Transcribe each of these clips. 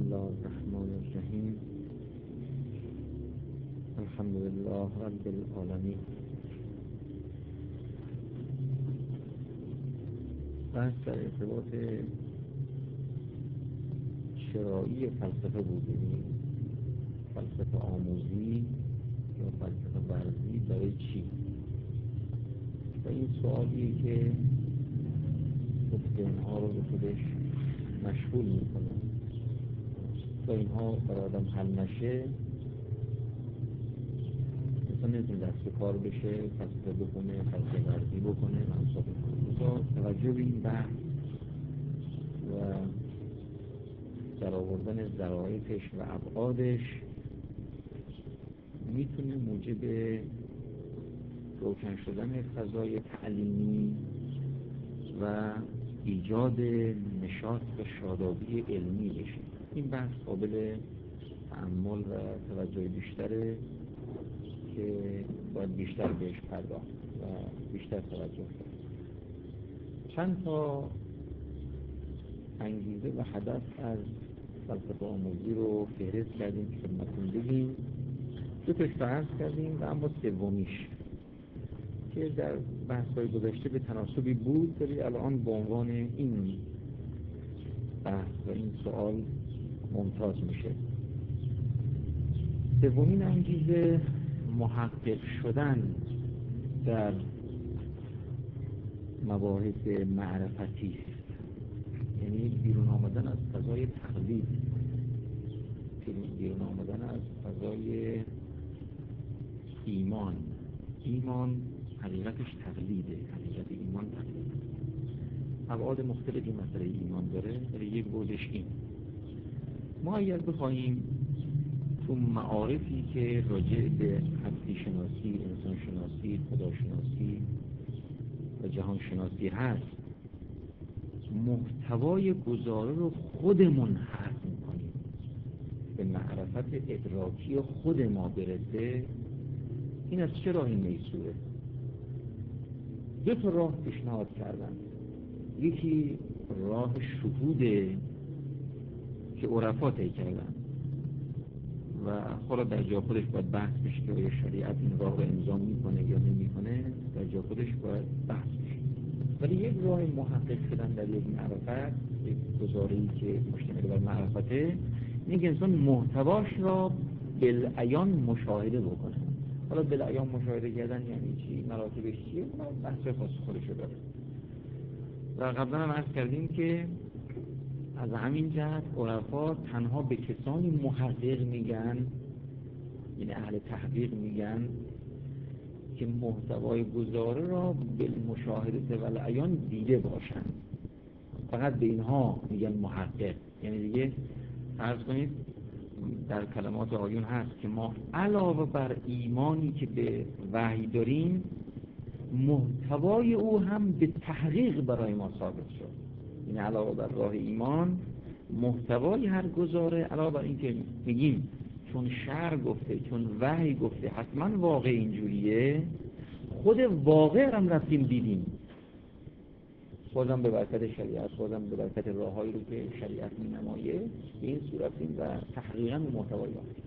الله الرحمن الرحیم. الحمد لله رب العالمین. بحث در ارتباط شرایی فلسفه بود، یعنی فلسفه آموزی یا فلسفه ورزی برای چی؟ و این سوالیه که ذهنها رو به خودش مشغول میکنه. تا اینها برای آدم حل نشه انسان نمیتونه دست به کار بشه، فلسفه بکنه، فلسفه ورزی بکنه، منصاب بکنه. توجه به این بحث و در آوردن ظرافش و ابعادش میتونه موجب روشن شدن فضای تعلیمی و ایجاد نشاط و شادابی علمی بشه. این بحث قابل تأمل و توجه بیشتره که باید بیشتر بهش پرداخت و بیشتر توجه کرد. چند تا انگیزه و هدف از فلسفه آموزی رو فهرست کردیم که خدمتتون بگیم. دو تاش بحث کردیم و اما سومیش که در بحث‌های گذشته به تناسبی بود ولی الان به عنوان این بحث و این سوال ممتاز میشه. سومین انگیزه محقق شدن در مباحث معرفتی است، یعنی بیرون آمدن از فضای تقلید، بیرون آمدن از فضای ایمان حقیقتش تقلیده، حقیقت ایمان تقلیده. ابعاد مختلفی مسئله ایمان داره ولی یک بودش این. ما اگر بخواهیم تو معارفی که راجع به هستی شناسی، انسان شناسی، خداشناسی و جهان شناسی هست محتوای گزاره رو خودمون حرف میکنیم به معرفت ادراکی خود ما برسه، این از چه راهی میسوره؟ دو تا راه پیشنهاد کردن. یکی راه شهوده که عرفا طی کردن و حالا در جا خودش باید بحث بشه که آیا شریعت این راه رو امضا میکنه یا نمیکنه، در جا خودش باید بحث بشه. ولی یک راه محقق شدن در یک معرفت، یک گزاره‌ای که مشتمل بر معرفته، اینه که انسان محتواش را بالعیان مشاهده بکنه. حالا بالعیان مشاهده کردن یعنی چی؟ مراتبش چیه؟ بحث خاص خودشو داره. و قبلا هم عرض کردیم که از همین جهت عرفا تنها به کسانی محقق میگن، یعنی اهل تحقیق میگن که محتوای گزاره را بالمشاهده والعیان دیده باشن. فقط به اینها میگن محقق. یعنی دیگه فرض کنید در کلمات آیون هست که ما علاوه بر ایمانی که به وحی داریم محتوای او هم به تحقیق برای ما ثابت شد. این علاوه بر راه ایمان محتوای هر گزاره، علاوه بر این که میگیم چون شرع گفته، چون وحی گفته حتما واقع اینجوریه، خود واقع هم رفتیم دیدیم، بازم به برکت شریعت، بازم به برکت راههایی رو که شریعت می‌نمایه به این صورت و تحقیقا به محتوای واقع.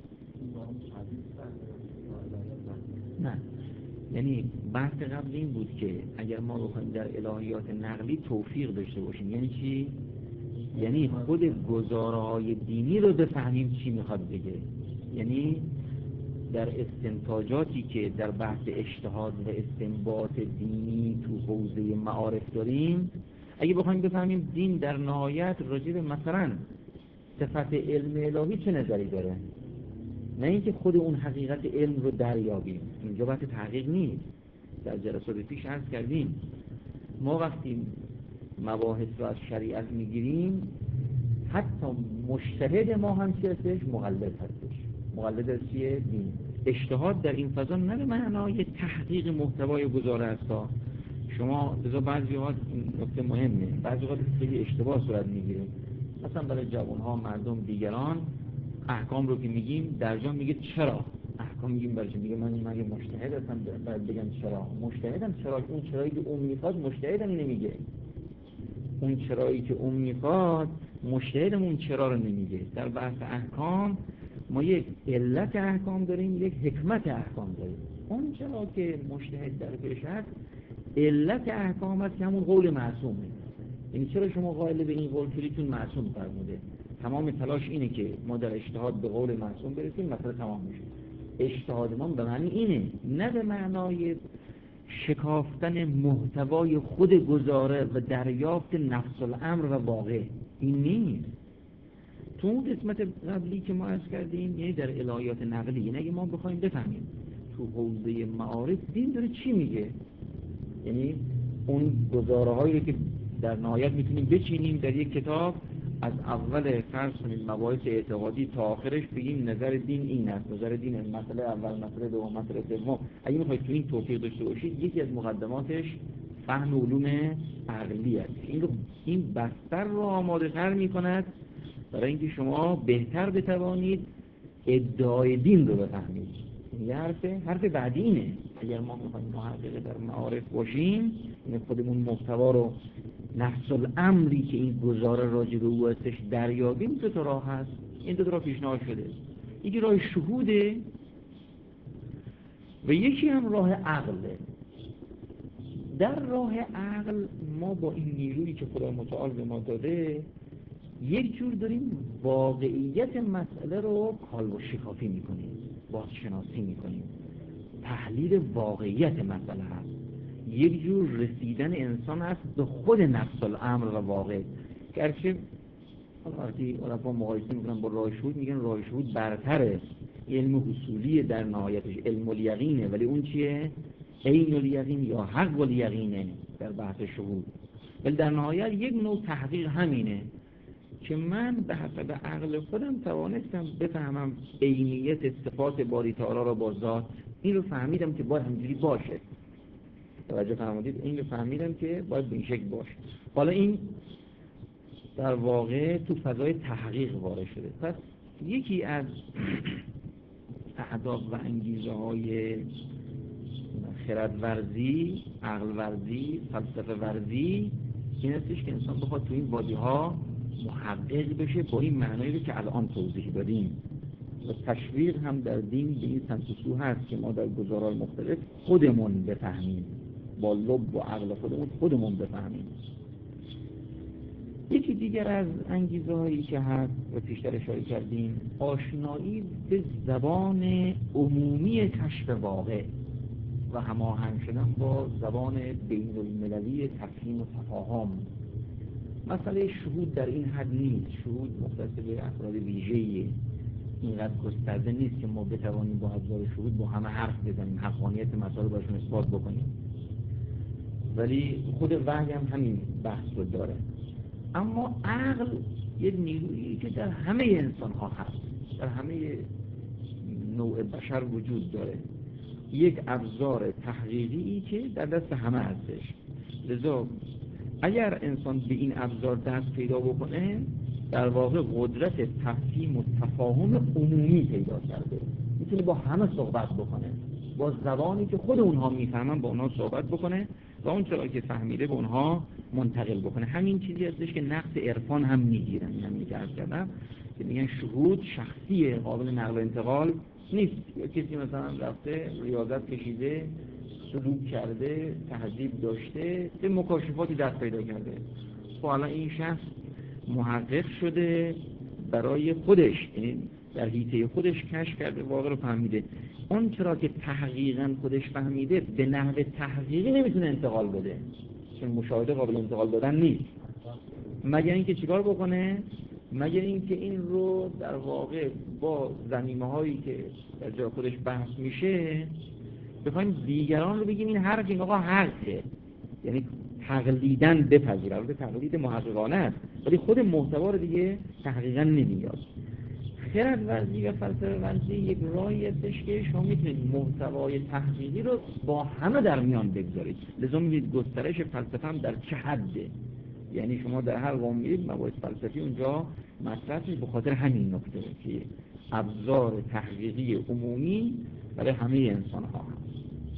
نه، یعنی بحث قبل این بود که اگر ما بخوایم در الهیات نقلی توفیق داشته باشیم، یعنی چی؟ یعنی خود گزاره‌های دینی رو بفهمیم چی میخواد بگه. یعنی در استنتاجاتی که در بحث اجتهاد و استنباط دینی تو حوزه معارف داریم، اگه بخوایم بفهمیم دین در نهایت راجع به مثلا صفت علم الهی چه نظری داره، نه اینکه خود اون حقیقت علم رو دریابیم. اینجا بحث تحقیق نیست. در جلسات پیش عرض کردیم ما وقتی مباحث رو از شریعت میگیریم حتی مجتهد ما هم چی هستش؟ مقلد هستش. مقلد از چیه؟ دین. اجتهاد در این فضا نه به معنای تحقیق محتوای گزاره است. شما بذار بعضی وقت نکته مهمه، بعضی وقت خیلی اشتباه صورت میگیره. مثلا برای جوانها، مردم، دیگران احکام رو که میگیم در جا میگه چرا احکام میگیم برای چی؟ میگه من مجتهد هستم باید بگم چرا. مجتهدم چرا؟ اون چرایی که اون میخواد مجتهدم اینو میگه. اون چرایی که اون میخواد مجتهدمون چرا رو نمیگه. در بحث احکام ما یک علت احکام داریم، یک حکمت احکام داریم. اون چرا که مجتهد در پیش هست علت احکام هست که همون قول معصومه. یعنی چرا شما قائل به این قول شدیدتون معصوم فرموده؟ تمام تلاش اینه که ما در اجتهاد به قول معصوم برسیم، مسئله تمام میشه. اجتهاد ما به معنی اینه، نه به معنای شکافتن محتوای خود گزاره و دریافت نفس الامر و واقع. این نیست. تو اون قسمت قبلی که ما عرض کردیم، یعنی در الهیات نقلی، یعنی اگه ما بخوایم بفهمیم تو حوزه معارف دین داره چی میگه، یعنی اون گزاره هایی که در نهایت میتونیم بچینیم در یک کتاب، از اول فرض کنیم مباحث اعتقادی تا آخرش بگیم نظر دین این است، نظر دین مسئله اول، مسئله دوم، مسئله سوم. اگه میخواید تو این توفیق داشته باشید، یکی از مقدماتش فهم علوم عقلی است. این بستر رو آماده تر میکند برای اینکه شما بهتر بتوانید ادعای دین رو بفهمید. یه حرف بعدی اینه، اگر ما میخوایم محقق در معارف باشیم، این خودمون محتوا رو، نفس الامری که این گزاره راجع به او هستش دریابیم، دو تا راه هست. این دو تا راه پیشنهاد شده، یکی راه شهوده و یکی هم راه عقله. در راه عقل ما با این نیرویی که خدا متعال به ما داده یک جور داریم واقعیت مسئله رو کالبد شکافی میکنیم، بازشناسی میکنیم، تحلیل واقعیت مسئله هست. یک جور رسیدن انسان هست به خود نفس الامر و واقع. گرچه وقتی علما مقایسه میکنن با راه شهود، میگن راه شهود برتره، علم حصولی در نهایتش علم الیقینه، ولی اون چیه؟ عین الیقین یا حق الیقینه در بحث شهود. ولی در نهایت یک نوع تحقیق همینه که من به حسب عقل خودم توانستم بفهمم عینیت صفات باری تعالی را با ذات. این رو فهمیدم که باید همینجوری باشه. توجه فرمودید؟ این رو فهمیدم که باید به این شکل باشه. حالا این در واقع تو فضای تحقیق وارد شده. پس یکی از اهداف و انگیزه های خردورزی، عقل ورزی، فلسفه ورزی این هستش که انسان بخواد تو این وادی ها محقق بشه با این معنایی که الان توضیح دادیم. و تشویق هم در دین به این سمت و سو هست که ما در گزارهای مختلف خودمون بفهمیم، با لب و عقل خودمون بفهمیم. یکی دیگر از انگیزه هایی که هست و پیشتر اشاره کردیم، آشنایی به زبان عمومی کشف واقع و هماهنگ شدن با زبان بین المللی تفهیم و تفاهم. مسئله شهود در این حد نیست. شهود مختص به افراد ویژه‌ایه، اینقدر گسترده نیست که ما بتوانیم با ابزار شهود با همه حرف بزنیم، حقانیت مسائل باشون اثبات بکنیم. ولی خود وحی هم همین بحث رو داره. اما عقل یک نیرویی که در همه انسان ها هست، در همه نوع بشر وجود داره، یک ابزار تحقیقی که در دست همه هستش. لذا اگر انسان به این ابزار دست پیدا بکنه، در واقع قدرت تفهیم و تفاهم عمومی پیدا کرده، میتونه با همه صحبت بکنه، با زبانی که خود اونها میفهمن با اونها صحبت بکنه و اون چرا که فهمیده به اونها منتقل بکنه. همین چیزی هستش که نقص عرفان هم میگیرن، همین که عرض کردم که میگن شهود شخصیه، قابل نقل و انتقال نیست. یا کسی مثلا رفته ریاضت کشیده، سلوک کرده، تهذیب داشته، به مکاشفاتی دست پیدا کرده، خب الان این شخص محقق شده برای خودش، یعنی در حیطه خودش کشف کرده، واقع رو فهمیده. اون چرا که تحقیقاً خودش فهمیده به نحو تحقیقی نمیتونه انتقال بده، چون مشاهده قابل انتقال دادن نیست، مگر اینکه چیکار بکنه؟ مگر اینکه این رو در واقع با ضمیمه هایی که در جای خودش بحث میشه بخوایم دیگران رو بگیم این حرف این آقا حقه، یعنی تقلیداً بپذیره. البته تقلید محققانه است، ولی خود محتوا رو دیگه تحقیقاً نمیاد. خرد ورزی و فلسفه ورزی یک راهی هستش که شما میتونید محتوای تحقیقی رو با همه در میان بگذارید. لذا می‌بینید گسترش فلسفه هم در چه حده، یعنی شما در هر قوم میرید مباحث فلسفی اونجا مطرح میشه، به خاطر همین نکته که ابزار تحقیقی عمومی برای همه انسان ها هست.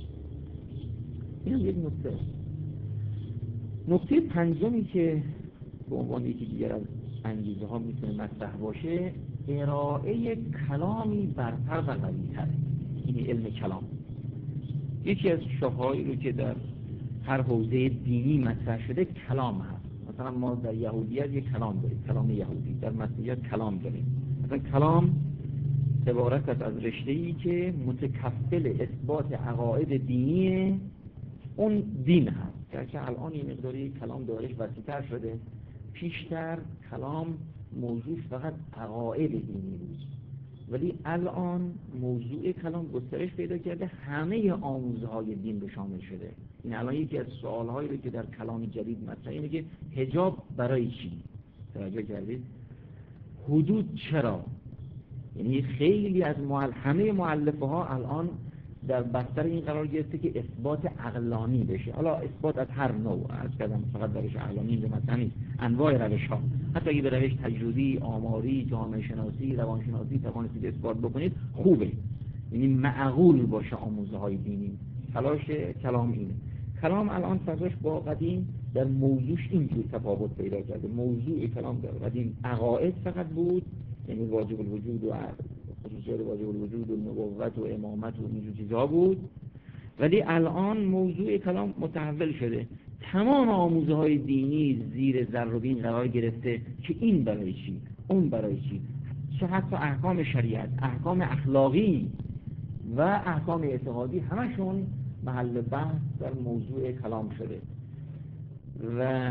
این هم یک نکته. نکته پنجمی که به عنوان یکی دیگر از انگیزه ها میتونه مطرح باشه، ارائه کلامی برتر و قوی‌تر. این علم کلام یکی از شاخه‌هایی رو که در هر حوزه دینی مطرح شده کلام هست. مثلا ما در یهودیت یک کلام داریم، کلام یهودی. در مسیحیت کلام داریم. مثلا کلام عبارت است از رشته‌ای که متکفل اثبات عقاید دینی اون دین هست. گرچه الان این مقداری کلام دارش وسیع‌تر شده، پیشتر کلام موضوع فقط عقاید دینی بود، ولی الان موضوع کلام گسترش پیدا کرده، همه آموزهای دین رو شامل شده. این الان یکی از سوال‌هایی رو که در کلام جدید مطرحه اینه که حجاب برای چی؟ توجه کردید؟ حدود چرا؟ یعنی خیلی از همه مؤلفه ها الان در بستر این قرار گرفته که اثبات عقلانی بشه. حالا اثبات از هر نوع، از کدام فقط روش عقلانی به مثلا نیست، انواع روش ها، حتی اگه به روش تجربی، آماری، جامعه شناسی، روانشناسی توانستید اثبات بکنید خوبه، یعنی معقول باشه آموزه های دینی. تلاش کلام اینه. کلام الان فضاش با قدیم در موضوعش اینجور تفاوت پیدا کرده. موضوع کلام در قدیم عقاید فقط بود، یعنی واجب الوجود و خصوصیات واجب الوجود و نبوت و امامت و اینجور چیزا بود، ولی الان موضوع کلام متحول شده. تمام آموزه های دینی زیر ذره‌بین قرار گرفته که این برای چی، اون برای چی، چه حتی احکام شریعت، احکام اخلاقی و احکام اعتقادی همشون محل بحث در موضوع کلام شده. و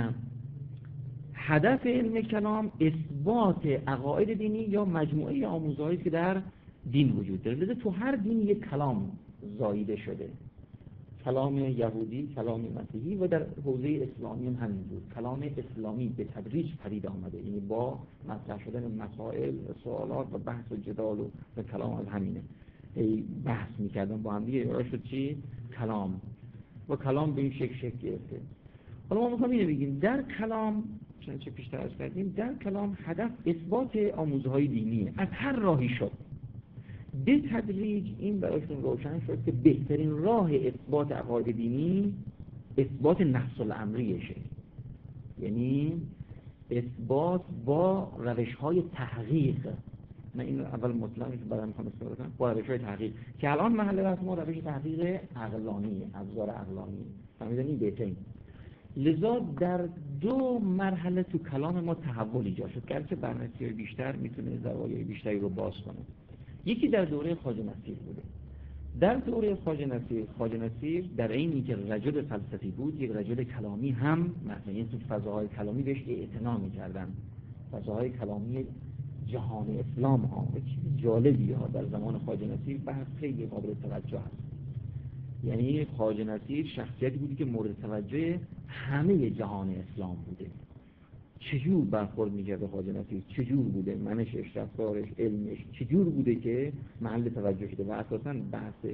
هدف علم کلام اثبات عقاید دینی یا مجموعه آموزه‌هایی که در دین وجود داره. لذا تو هر دین یک کلام زاییده شده، کلام یهودی، کلام مسیحی و در حوزه اسلامی هم همینجور. کلام اسلامی به تدریج پدید آمده، یعنی با مطرح شدن مسائل و سوالات و بحث و جدال و کلام از همینه. بحث می‌کردن با هم دیگه، شد چی؟ کلام. و کلام به این شکل گرفته. حالا ما می‌خوایم اینو بگیم در کلام، چه پیشتر از کردیم، در کلام هدف اثبات آموزه‌های دینیه از هر راهی شد. به تدریج این برایشون روشن شد که بهترین راه اثبات عقاید دینی اثبات نفس الامریشه، یعنی اثبات با روش‌های تحقیق. من این اول مطلقی که بعدا می‌خوام استفاده کنم، با روش‌های تحقیق که الان محل بحث ما روش تحقیق عقلانیه، ابزار عقلانی. فهمیدن این بهترین. لذا در دو مرحله تو کلام ما تحول ایجاد شد، گرچه بررسی بیشتر میتونه زوایای بیشتری رو باز کنه. یکی در دوره خواجه نصیر بوده. در دوره خواجه نصیر در اینی که رجل فلسفی بود، یک رجل کلامی هم، مثلا تو فضاهای کلامی بهش اعتنا می‌کردن. فضاهای کلامی جهان اسلام ها، چیز جالبی ها در زمان خواجه نصیر بحث خیلی قابل توجه است. یعنی خواجه نصیر شخصیتی بودی که مورد توجه همه جهان اسلام بوده. چجور برخورد می‌کرد به خواجه نصیر، چجور بوده منشش، رفتارش، علمش چجور بوده که محل توجه شده. و اساساً بحث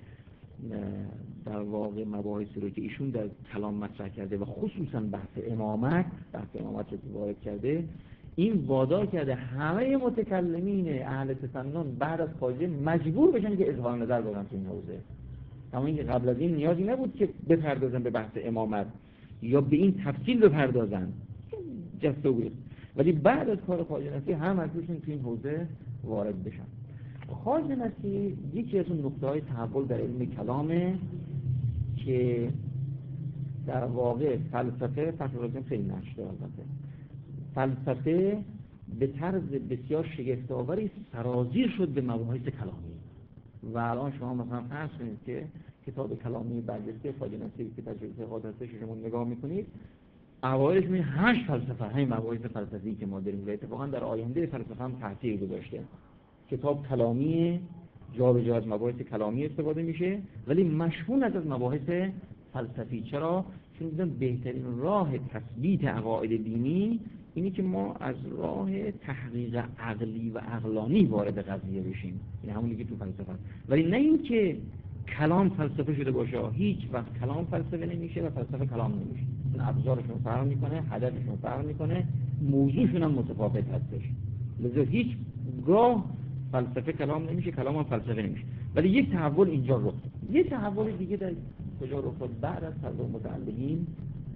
در واقع مباحثی رو که ایشون در کلام مطرح کرده و خصوصاً بحث امامت رو وارد کرده، این وادار کرده همه متکلمین اهل تسنن بعد از خواجه مجبور بشن که اظهار نظر بکنن تو این حوزه. اما اینکه قبل از این نیازی نبود که بپردازن به بحث امامت یا به این تفصیل بپردازن، جسته بود. ولی بعد از کار خواجه نصیر هم ازشون تو این حوزه وارد بشن. خواجه نصیر یکی از اون نقطه‌های تحول در علم کلامه که در واقع فلسفه فلسفه خیلی نشده، البته فلسفه به طرز بسیار شگفت‌آوری سرازیر شد به مباحث کلامی. و الان شما مثلا فرض کنید که کتاب کلامی برجسته خواجه نصیر که تجربه قاطعه شما نگاه می‌کنید، اوایلش می 8 فلسفه، همین مباحث فلسفی که ما داریم و اتفاقا در آینده فلسفه هم تاثیر گذاشته. کتاب کلامی، جا به جا از مباحث کلامی استفاده میشه ولی مشمول از مباحث فلسفی. چرا؟ چون دیدن بهترین راه تثبیت عقاید دینی اینی که ما از راه تحقیق عقلی و عقلانی وارد قضیه بشیم. این همونی که تو فلسفه است، ولی نه اینکه کلام فلسفه شده باشه. هیچ وقت کلام فلسفه نمیشه و فلسفه کلام نمیشه. ابزارشون فرق میکنه، هدفشون فرق میکنه، موضوعشون هم متفاوت هستش. لذا هیچ گاه فلسفه کلام نمیشه، کلام هم فلسفه نمیشه. ولی یک تحول اینجا رخ داد. یک تحول دیگه در کجا رخ داد؟ بعد از تحول متعلقین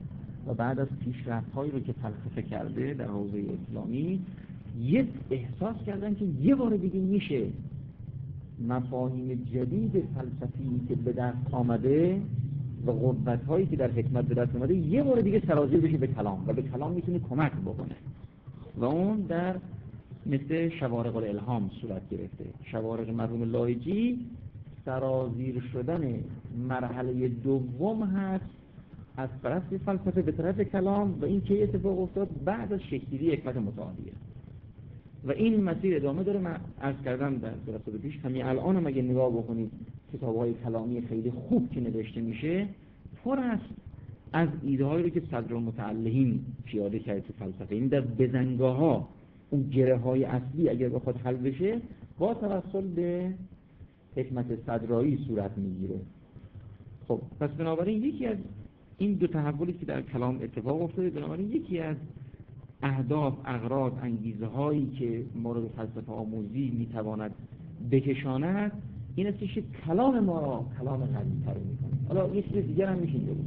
و بعد از پیشرفت‌هایی رو که فلسفه کرده در حوزه اسلامی، یه احساس کردن که یه بار دیگه میشه مفاهیم جدید فلسفی که به دست آمده و قوت‌هایی که در حکمت به دست آمده یه بار دیگه سرازیر بشه به کلام و به کلام میتونه کمک بکنه و اون در مثل شوارق الالهام صورت گرفته. شوارق مرحوم لایجی سرازیر شدن مرحله دوم هست از طرف فلسفه به طرف کلام و این که اتفاق افتاد بعد از شکل‌گیری حکمت متعالیه و این مسیر ادامه داره. من عرض کردم در جلسات پیش، همین الان هم اگه نگاه بکنید کتاب‌های کلامی خیلی خوب که نوشته میشه پر است از ایده‌هایی رو که صدرالمتعلهین پیاده کرده تو فلسفه. این در بزنگاه‌ها اون گره‌های اصلی اگر بخواد حل بشه با توسل به حکمت صدرایی صورت میگیره. خب پس بنابراین یکی از این دو تحولی که در کلام اتفاق افتاده، بنابراین یکی از اهداف، اغراض، انگیزه هایی که مورد فلسفه آموزی میتواند بکشاند این است که کلام ما را کلام قوی تر میکنه. حالا یه چیز دیگر هم میشه بود.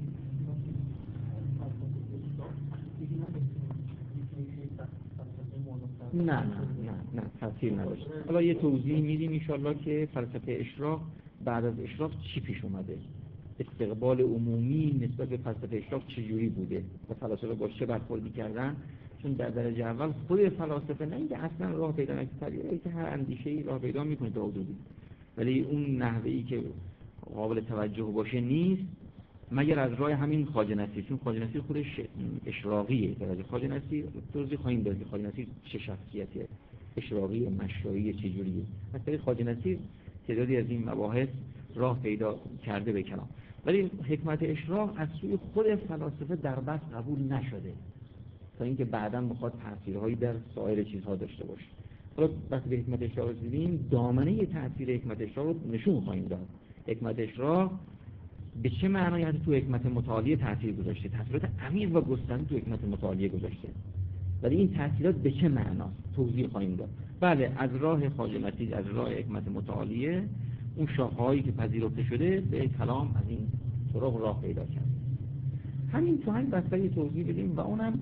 نه تاثیر نداشت. حالا یه توضیح میدیم انشالله که فلسفه اشراق بعد از اشراق چی پیش اومده، استقبال عمومی نسبت به فلسفه اشراق چجوری بوده و فلاسفه با چه برخوردی کردن. چون در درجه اول خود فلاسفه نه اینکه اصلا راه پیدا نکردن، که هر اندیشه‌ای راه پیدا میکنه تا حدودی، ولی اون نحوه‌ای که قابل توجه باشه نیست مگر از راه همین خواجه نصیر. چون خواجه نصیر خودش اشراقیه. در خواجه نصیر توضیح خواهیم داد که خواجه نصیر چه شخصیتیه، اشراقی مشروعی چجوریه. مثلا خواجه نصیر تعدادی از این مباحث راه پیدا کرده به کلام، ولی حکمت اشراق از سوی خود فلاسفه در بس قبول نشده تا اینکه بعداً بخواد تأثیرهایی در سایر چیزها داشته باشه. حالا وقتی به حکمت اشراق رسیدیم دامنه تأثیر حکمت اشراق رو نشون خواهیم داد. حکمت اشراق به چه معنایی حتی تو حکمت متعالیه تأثیر گذاشته، تأثیرات عمیق و گسترده تو حکمت متعالیه گذاشته، ولی این تأثیرات به چه معناست توضیح خواهیم داد. بله از راه خواجه نصیر، از راه حکمت متعالیه اون شاخه‌هایی که پذیرفته شده به کلام از این طرق راه پیدا کرد. همین تو همین بستری توضیح بدیم و اونم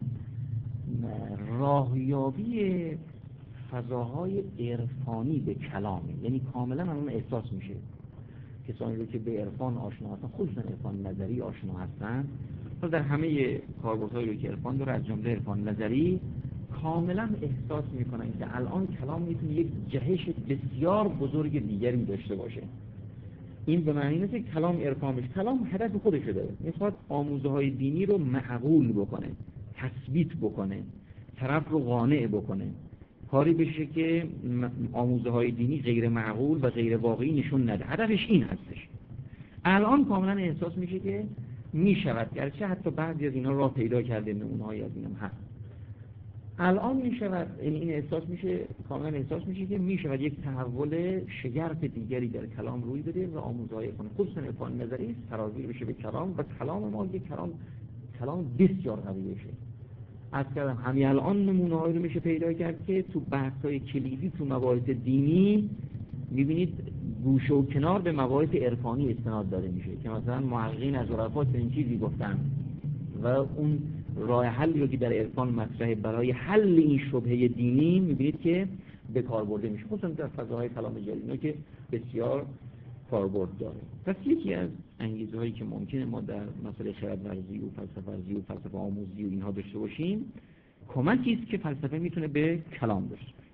راهیابی فضاهای عرفانی به کلامه. یعنی کاملا اون احساس میشه کسانی رو که به عرفان آشنا هستن، خصوصا عرفان نظری آشنا هستن، و در همه کاربردهایی رو که عرفان داره از جمله عرفان نظری کاملا احساس میکنن که الان کلام میتونه یک جهش بسیار بزرگ دیگری داشته باشه. این به معنی نیست که کلام عرفان بشه. کلام هدف خودش داره، میخواد آموزه های دینی رو معقول بکنه، تثبیت بکنه، طرف رو قانع بکنه، کاری بشه که آموزه های دینی غیر معقول و غیر واقعی نشون نده. هدفش این هستش. الان کاملا احساس میشه که میشود، گرچه حتی بعضی از اینا راه پیدا کرده، نمونه‌هایی از اینم هست. الان میشود، این احساس میشه، کاملا احساس میشه که میشود یک تحول شگرف دیگری در کلام روی بده و آموزه‌های کنه، خصوصا عرفان نظری سرازیر بشه به کلام و کلام ما یک کلام بسیار قوی بشه. از کردم همین الان نمونه‌هایی رو میشه پیدا کرد که تو بحث‌های کلیدی تو مباحث دینی میبینید گوشه و کنار به مباحث عرفانی استناد داده میشه که مثلا محققین از عرفا چنین چیزی گفتن و اون راه حلی رو که در عرفان مطرحه برای حل این شبهه دینی میبینید که به کار برده میشه، خصوصا در فضاهای کلام جلیلی که بسیار کاربرد داره. پس یکی از انگیزه هایی که ممکنه ما در مسئله خرد ورزی و فلسفه ورزی و فلسفه آموزی و اینها داشته باشیم کمکی است که فلسفه میتونه به کلام داشته باشه.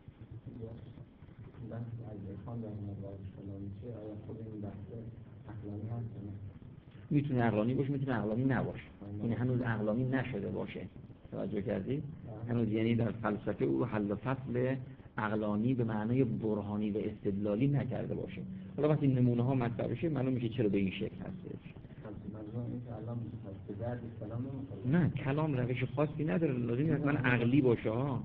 میتونه عقلانی باشه، میتونه عقلانی نباشه. این هنوز عقلانی نشده باشه. توجه کردید؟ هنوز یعنی در فلسفه او حل و فصل عقلانی به معنای برهانی و استدلالی نکرده باشه. حالا وقتی نمونه ها مطرح بشه معلوم میشه چرا به این شکل هستش. نه کلام روش خاصی نداره، لازم حتما عقلی باشه ها.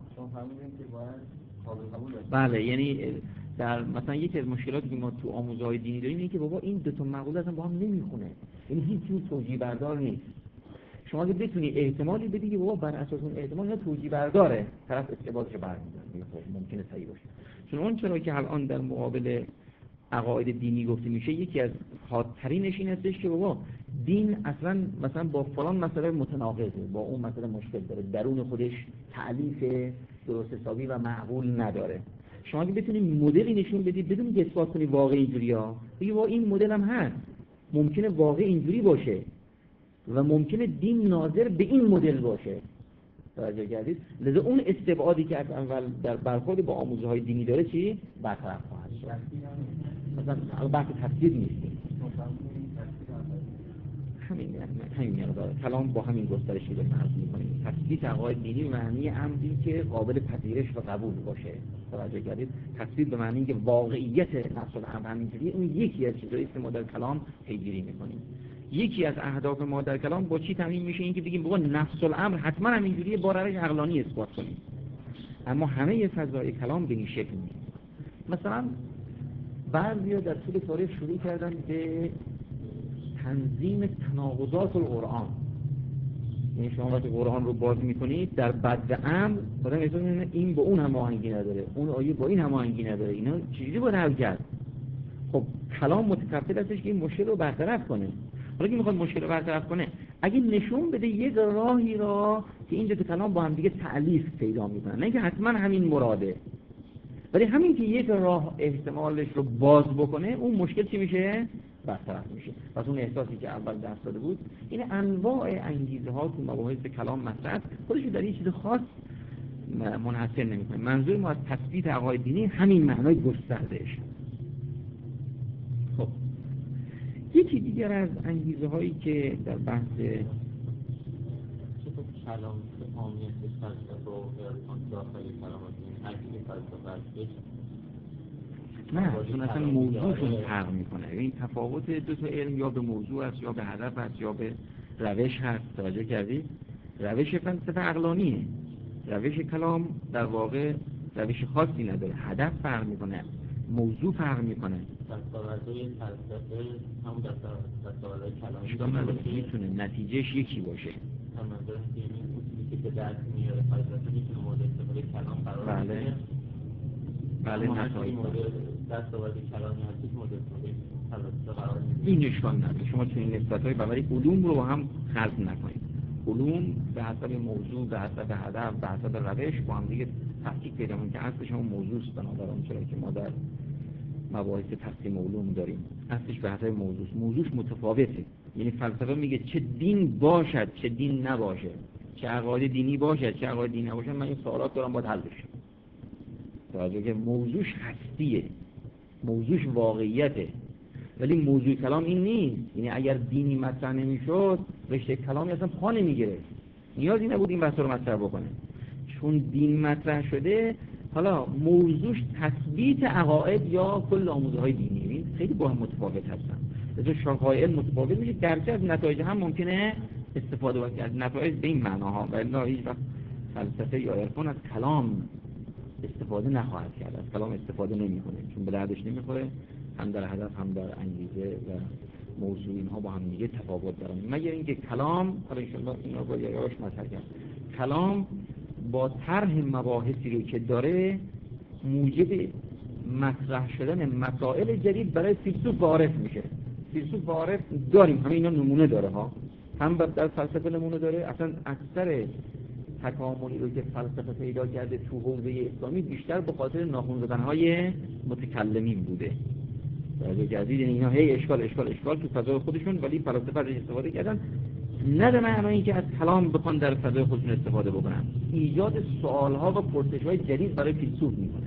بله یعنی در مثلا یکی از مشکلاتی که ما تو آموزه‌های دینی داریم اینه که بابا این دو تا مقوله اصلا با هم نمیخونه، یعنی هیچ جور توجیه بردار نیست. شما اگه بتونی احتمالی بدی که بابا بر اساس اون احتمال یا توجیه برداره، طرف استبادش برمی‌داره، ممکنه صحیح باشه. چون اون چرا که الان در مقابل عقاید دینی گفته میشه یکی از حادترینش این هستش که بابا دین اصلا مثلا با فلان مسئله متناقضه، با اون مسئله مشکل داره، درون خودش تعلیف درست حسابی و معقول نداره. شما اگه بتونید مدلی نشون بدید بدون که اثبات کنید واقع اینجوریه، بگید وا این مدل هم هست، ممکنه واقع اینجوری باشه و ممکنه دین ناظر به این مدل باشه. توجه کردید؟ لذا اون استبعادی که از اول در برخورد با آموزه‌های دینی داره چی؟ برطرف خواهد شد. مثلا بحث تفسیر نیست. همین مقدار کلام با همین گسترشی رو فرض می‌کنیم. تثبیت عقاید دینی به معنی امری که قابل پذیرش و قبول باشه. توجه کردید؟ تثبیت به معنی که واقعیت نفس الامر همینجوری، اون یکی از چیزایی که ما در کلام پیگیری می‌کنیم. یکی از اهداف ما در کلام با چی تامین میشه؟ این که بگیم بابا نفس الامر حتما همینجوریه، با روش عقلانی اثبات کنیم. اما همه فضای کلام به این شکل نیست. مثلا بعضیا در طول تاریخ شروع کردن به تنظیم تناقضات القرآن. یعنی شما وقتی قرآن رو باز میکنید در بد و امر آدم احساس میکنه این با اون هماهنگی نداره، اون آیه با این هماهنگی نداره، اینا چجوری باید حل کرد؟ خب کلام متکفل هستش که این مشکل رو برطرف کنه. حالا که میخواد مشکل رو برطرف کنه، اگه نشون بده یک راهی را که این دو کلام با هم دیگه تألیف پیدا میکنن، نه اینکه حتما همین مراده، ولی همین که یک راه احتمالش رو باز بکنه، اون مشکل چی میشه؟ برطرف میشه. پس اون احساسی که اول درس داده بود، این انواع انگیزه ها تو مباحث کلام مطرح خودش رو در این چیز خاص منحصر نمیکنه. منظور ما از تثبیت عقاید دینی همین معنای گستردهش. خب یکی دیگر از انگیزه هایی که در بحث کلام عامیت فلسفه و عرفان داخل کلام دینی هرچی فلسفه نه، چون اصلا موضوعشون فرق میکنه. این تفاوت دو تا علم یا به موضوع است یا به هدف است یا به روش هست. توجه کردید؟ روش فلسفه عقلانیه، روش کلام در واقع روش خاصی نداره، هدف فرق میکنه، موضوع فرق میکنه. دستاوردهای فلسفه همون دستاوردهای کلامی اشکال نداره، میتونه نتیجهش یکی باشه. هم منظورم که این اصولی که به دست میاره فلسفه میتونه مورد استفاده کلام قرار بگیره. بله نتایج دستاورد کلامی هستید مورد استفاده فلسفه قرار میگیره. این اشکال نداره. شما چنین نسبت‌های ببرید، علوم رو با هم خلط نکنید. علوم به حسب موضوع، به حسب هدف، به حسب روش با هم دیگه تفکیک پیدا می‌کنه که اصلش هم موضوع است. بنابراین چرا که ما در مباحث تقسیم علوم داریم، اصلش به حسب موضوعش متفاوته. یعنی فلسفه میگه چه دین باشد چه دین نباشه، چه عقاید دینی باشد چه عقاید دینی نباشه، من این سوالات دارم باید حل بشه. توجه که موضوعش هستیه، موضوعش واقعیته، ولی موضوع کلام این نیست. یعنی اگر دینی مطرح نمیشد رشته کلامی اصلا پا نمیگرفت، نیازی نبود این بحث رو مطرح بکنه. چون دین مطرح شده، حالا موضوعش تثبیت عقاید یا کل آموزه‌های دینی، این خیلی با هم متفاوت هستن. لذا شاخه‌های علم متفاوت میشه، گرچه از نتایج هم ممکنه استفاده بشه از نتایج به این معناها، ولی هیچ وقت فلسفه یا عرفان از کلام استفاده نخواهد کرد، از کلام استفاده نمی‌کنه، چون به دردش نمی‌خوره. هم در هدف هم در انگیزه و موضوع اینها با هم دیگه تفاوت دارن. مگر اینکه کلام، حالا ان شاءالله اینا با یاش مطرح کرد، کلام با طرح مباحثی رو که داره موجب مطرح شدن مسائل جدید برای فیلسوف و عارف میشه. فیلسوف و عارف داریم، همه اینا نمونه داره ها، هم در فلسفه نمونه داره. اصلا اکثر تکاملی رو که فلسفه پیدا کرده تو حوزه اسلامی بیشتر به خاطر ناخن زدن‌های متکلمین بوده. در جدید اینا هی اشکال تو فضای خودشون، ولی فلسفه ازش استفاده کردن، نه به معنی اینکه از کلام بخوان در فضای خودشون استفاده بکنن، ایجاد سوال‌ها و پرسش‌های جدید برای فیلسوف میکنه.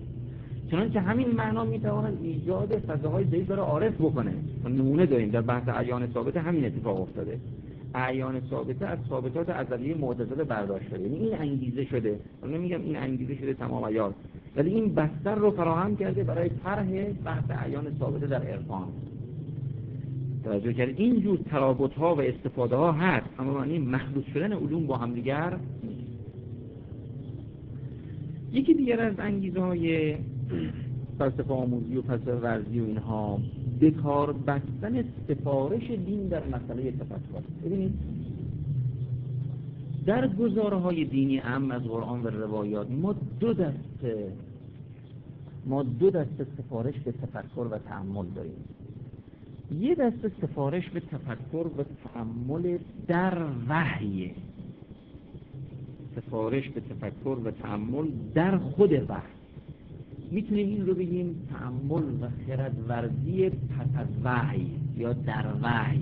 چنانچه همین معنا میتواند ایجاد فضاهای جدید برای عارف بکنه. نمونه داریم در بحث اعیان ثابته همین اتفاق افتاده. اعیان ثابته از ثابتات ازلی معتزله برداشت شده، یعنی این انگیزه شده. من نمیگم این انگیزه شده تمام عیار، ولی این بستر رو فراهم کرده برای طرح بحث اعیان ثابته در عرفان. توجه کرد این جور ترابط ها و استفاده ها هست، اما معنی مخلوط شدن علوم با هم دیگر نیست. یکی دیگر از انگیزه های فلسفه آموزی و فلسفه ورزی و اینها به کار بستن سفارش دین در مسئله تفکر. ببینید در گزارهای دینی عام از قرآن و روایات ما دو دسته سفارش به تفکر و تأمل داریم. یه دسته سفارش به تفکر و تأمل در وحی، سفارش به تفکر و تأمل در خود وحی. میتونیم این رو بگیم تأمل و خردورزی پس از وحی یا در وحی.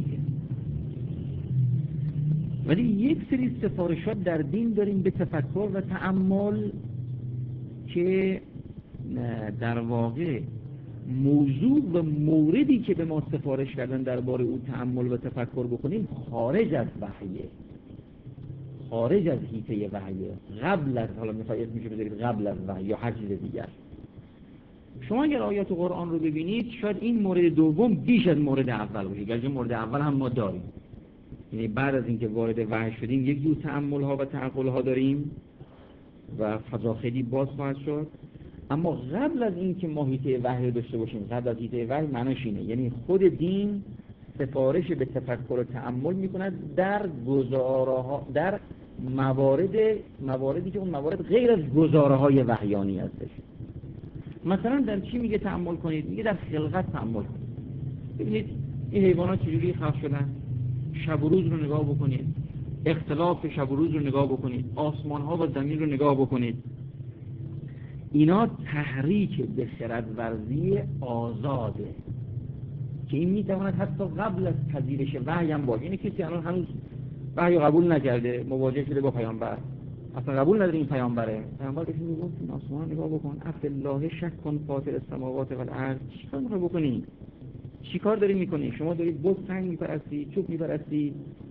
ولی یک سری سفارشات در دین داریم به تفکر و تأمل که در واقع موضوع و موردی که به ما سفارش کردن درباره او تأمل و تفکر بکنیم خارج از وحیه، خارج از حیطه وحیه، قبل از، حالا میخوای اسمشو بذارید قبل از وحی یا هر چیز دیگر. شما اگر آیات قرآن رو ببینید شاید این مورد دوم بیش از مورد اول باشه، گرچه مورد اول هم ما داریم، یعنی بعد از اینکه وارد وحی شدیم یک جور تأمل ها و تعقل ها داریم و فضا خیلی باز خواهد شد. اما قبل از اینکه ما حیطه وحی رو داشته باشیم، قبل از حیطه وحی معناش اینه، یعنی خود دین سفارش به تفکر و تأمل میکند در گزاره‌ها، در مواردی که اون موارد غیر از گزاره‌های وحیانی هستش. مثلا در چی میگه تأمل کنید؟ میگه در خلقت تأمل کنید. ببینید این حیوانات چجوری خلق شدن، شب و روز رو نگاه بکنید، اختلاف شب و روز رو نگاه بکنید، آسمان ها و زمین رو نگاه بکنید. اینا تحریک به خردورزی آزاده که این میتواند حتی قبل از پذیرش وحی هم باشه. یعنی کسی الان هنوز وحی قبول نکرده، مواجه شده با پیامبر، اصلا قبول نداره این پیامبر بهش میگه این آسمان نگاه بکن، افالله شک کن فاطر السماوات و الارض. چیکار میخوای بکنی؟ چیکار داری میکنی؟ شما دارید بت سنگ میپرستی، چوب میپرستی.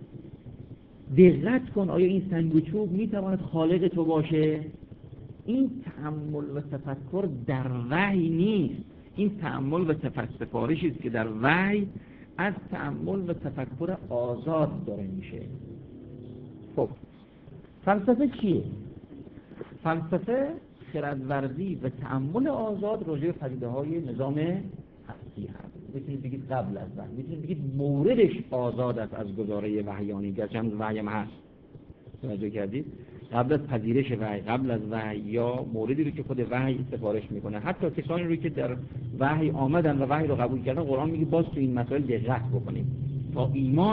دقت کن آیا این سنگ و چوب میتواند خالق تو باشه؟ این تأمل و تفکر در وحی نیست. این تأمل و سفارشی است که در وحی از تأمل و تفکر آزاد داره میشه. خب فلسفه چیه؟ فلسفه خردورزی و تأمل آزاد راجع به پدیده‌های نظام هستی هست. میتونید بگید قبل از وحی، میتونید بگید موردش آزاد است از گزاره وحیانی، گرچه هم وحی هم هست. توجه کردید؟ قبل از پذیرش وحی، قبل از وحی، یا موردی رو که خود وحی سفارش میکنه. حتی کسانی رو که در وحی آمدن و وحی رو قبول کردن، قرآن میگه باز تو این مسائل دقت بکنید تا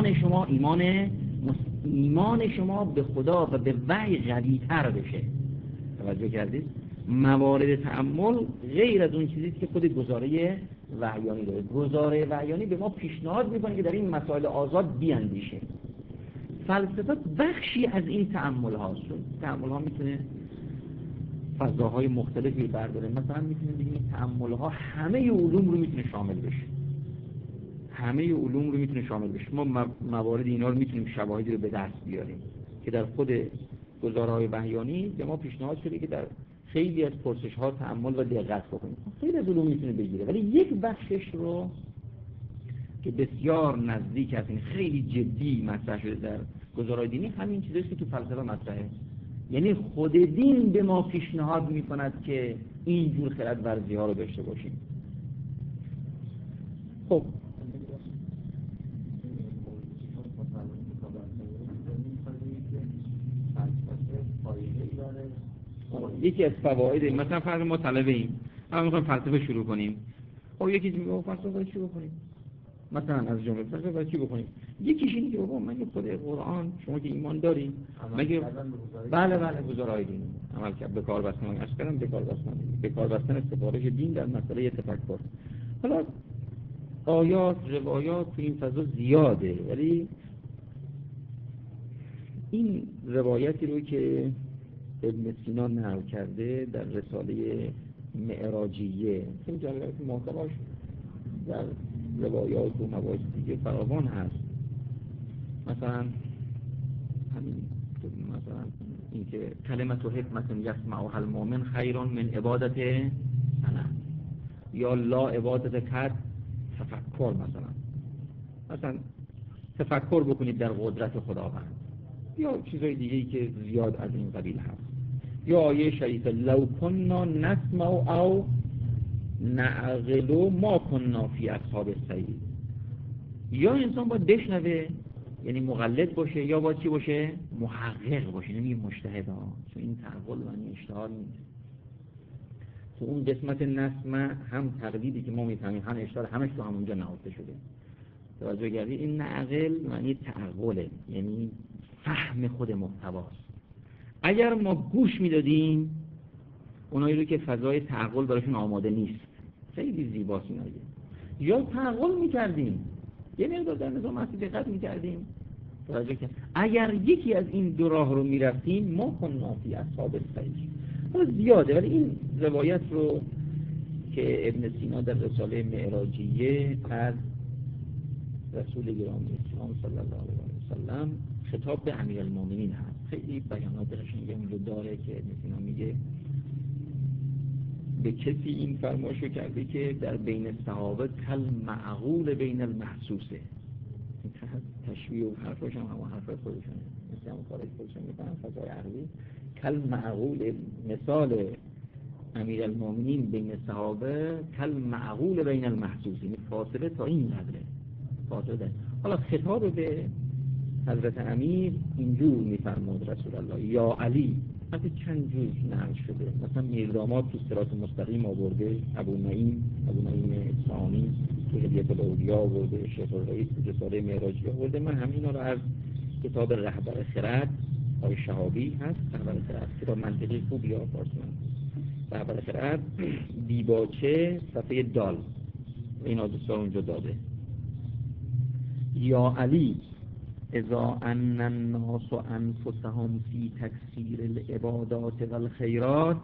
ایمان شما به خدا و به وحی قوی‌تر بشه. توجه کردید؟ موارد تأمل غیر از اون چیزی که خود گزاره وحیانی داره. گزاره وحیانی به ما پیشنهاد میکنه که در این مسائل آزاد بیاندیشه. فلسفه بخشی از این تأمل هاست. تأمل ها میتونه فضاهای مختلفی برداره. مثلا میتونه بگیم تأمل ها همه علوم رو میتونه شامل بشه، همه علوم رو میتونه شامل بشه. ما موارد اینا رو میتونیم شواهدی رو به دست بیاریم که در خود گزارهای وحیانی به ما پیشنهاد شده که در خیلی از پرسش ها تأمل و دقت بکنیم. خیلی از علوم میتونه بگیره، ولی یک بخشش رو که بسیار نزدیک است، این خیلی جدی مطرح شده در گزارهای دینی، همین چیزی که تو فلسفه مطرحه. یعنی خود دین به ما پیشنهاد میکند که این جور خردورزی ها رو داشته باشیم. خب یکی از فواید، مثلا فرض ما طلبه ایم، ما میخوایم فلسفه شروع کنیم. خب یکی میگه فلسفه شروع کنیم، مثلا از جمله فلسفه چی بکنیم؟ یکیش اینه که بابا مگه خود قرآن، شما که ایمان دارین، مگه بله گزارهای دین عمل کرد، به کار بستن، اصلا به کار بستن سفارش دین در مسئله تفکر. حالا آیات، روایات تو این فضا زیاده، ولی این روایتی رو که ابن سینا نقل کرده در رساله معراجیه، این جالبه که محتواش در روایات و مواعظ دیگه فراوان هست. مثلا همین، مثلا اینکه کلمت و حکمت یسمعها المؤمن خیر من عبادت صنم، یا لا عبادت کد تفکر. مثلا تفکر بکنید در قدرت خداوند، یا چیزای دیگه‌ای که زیاد از این قبیل هست. یا آیه شریفه لو کننا نسمع او نعقل ما کننا فی اصحاب السعیر. یا انسان باید بشنوه، یعنی مقلد باشه، یا باید چی باشه؟ محقق باشه، نمیگه مجتهد ها، چون این تعقل و این اجتهاد نیست. تو اون قسمت نسمع هم تقلیدی که ما میفهمیم، هم اجتهاد، همش تو همونجا نهفته شده. توجه کردید؟ این نعقل معنی تعقله، یعنی فهم خود محتواست. اگر ما گوش میدادیم اونایی رو که فضای تعقل براشون آماده نیست، خیلی زیباست اینایی، یا تعقل میکردیم یه مقدار در نظام اصلی دقت میکردیم، توجه کرد. اگر یکی از این دو راه رو میرفتیم ما کننا فی اصحاب السعیر. زیاده، ولی این روایت رو که ابن سینا در رساله معراجیه از رسول گرامی اسلام صلی الله علیه و سلم خطاب به امیرالمومنین هست، خیلی بیانات قشنگی اونجا داره که ابن سینا میگه به کسی این فرمایشو کرده که در بین صحابه کل معقول بین المحسوسه. تشبیه و حرفاش هم همون حرف خودشونه، مثل همون کارش خودشون میکنن فضای عقلی. کل معقول، مثال امیرالمومنین بین صحابه کل معقول بین المحسوس، یعنی فاصله تا این قدره فاصله ده. حالا خطاب به حضرت امیر اینجور میفرماد رسول الله یا علی، حتی چند جور نقل شده، مثلا میرداماد تو صراط مستقیم آورده، ابو نعیم اصفهانی تو هدیت الاولیا آورده، شیخ الرئیس تو رساله معراجی آورده. من همینا رو از کتاب رهبر خرد آقای شهابی هست، رهبر خرد کتاب منطقی خوبی ها فارسی رهبر خرد، دیباچه صفحه دال، این دوستان اونجا داده. یا علی اذا ان الناس انفسهم فی تکثیر العبادات والخیرات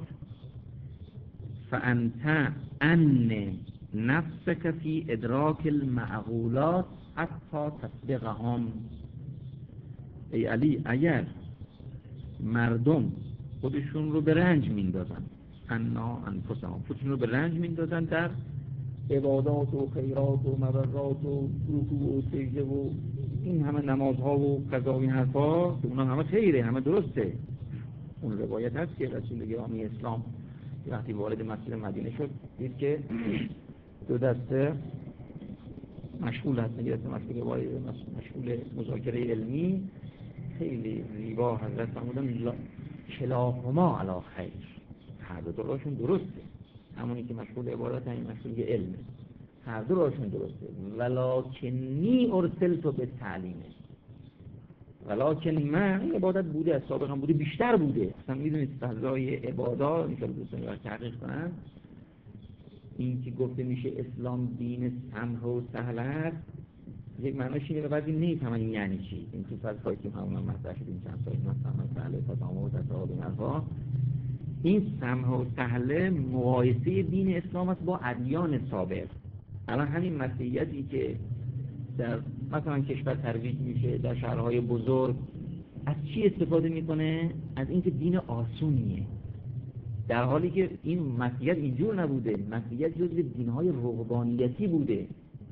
فانت ان نفسك فی ادراک المعقولات حتی تسبقهم. ای علی، اگر مردم خودشون رو به رنج میندازن، انفسهم خودشون رو به رنج میندازن در عبادات و خیرات و مبرات و رکوع و سجده و این همه نمازها و قضا و این حرفا که اونا همه خیره، همه درسته. اون روایت هست که رسول گرامی اسلام وقتی وارد مسجد مدینه شد دید که دو دسته مشغول هستن، یه دسته مشغول مذاکره علمی، خیلی زیبا حضرت فرمودن کلاهما علی خیر، هر دو راشون درسته، همونی که مشغول عبادت همین مشغول علمه، هر دو راشون درسته. ولکنی ارسلت به تعلیمه، ولکن من عبادت بوده، از سابق هم بوده، بیشتر بوده. اصلا میدونید فضای عبادات اینطور دوستان باید تحقیق کنن، این که گفته میشه اسلام دین سمح و سهل است، یک معناش اینه و بعضی نیفهمن این یعنی چی. این تو فلسفه که همون هم مطرح شد این چند سال اینا سمح و سهل تسامح و تصاحب این حرفا، این سمح و سهل مقایسه دین اسلام است با ادیان سابق. الان همین مسیحیتی که در مثلا کشور ترویج میشه در شهرهای بزرگ، از چی استفاده میکنه؟ از اینکه دین آسونیه، در حالی که این مسیحیت اینجور نبوده. مسیحیت جزو دینهای رهبانیتی بوده،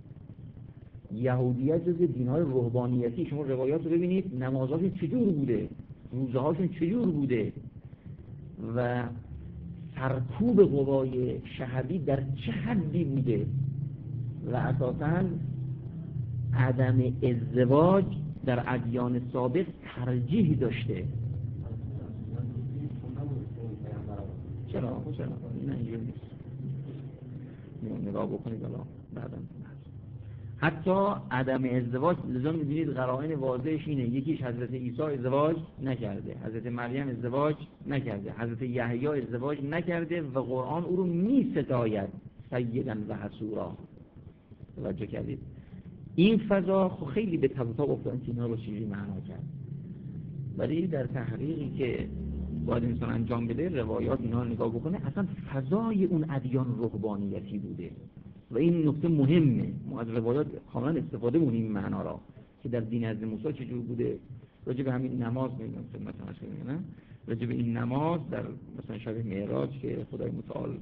یهودیت جزو دینهای رهبانیتی. شما روایات رو ببینید، نمازهاشون چجور بوده، روزه هاشون چجور بوده و سرکوب قوای شهوی در چه حدی بوده و اساساً عدم ازدواج در ادیان سابق ترجیح داشته. چرا؟ نه اینجور نیست، نگاه بکنید الان بعداً. حتی عدم ازدواج لزوم می‌بینید قرائن واضحش اینه، یکیش حضرت عیسی ازدواج نکرده، حضرت مریم ازدواج نکرده، حضرت یحیی ازدواج نکرده و قرآن او رو می‌ستاید سیداً و حصورا. توجه کردید؟ این فضا خیلی به تب و تاب افتادن که اینا رو چیزی معنا کرد، ولی در تحقیقی که باید انسان انجام بده روایات اینا رو نگاه بکنه، اصلا فضای اون ادیان رهبانیتی بوده و این نکته مهمه. ما از روایات کاملا استفاده کنیم این معنا را که در دین حضرت موسی چجور بوده. راجع به همین نماز میگم مثلا نه، راجع به این نماز در مثلا شب معراج که خدای متعال